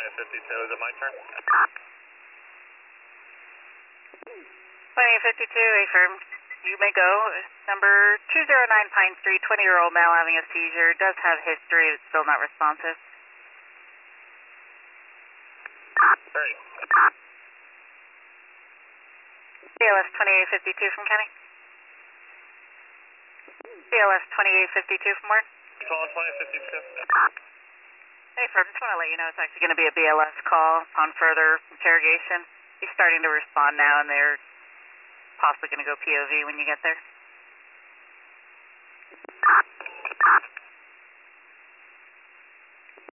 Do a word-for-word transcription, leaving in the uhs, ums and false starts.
twenty fifty-two, is it my turn? twenty fifty-two, affirm. You may go. Number two zero nine Pine Street, twenty-year-old male having a seizure, does have history, it's still not responsive. Great. B L S twenty-eight fifty-two from County. B L S twenty-eight fifty-two from Ward. Call twenty fifty-two. Hey, Fred, just want to let you know it's actually going to be a B L S call upon further interrogation. He's starting to respond now, and they're possibly going to go P O V when you get there.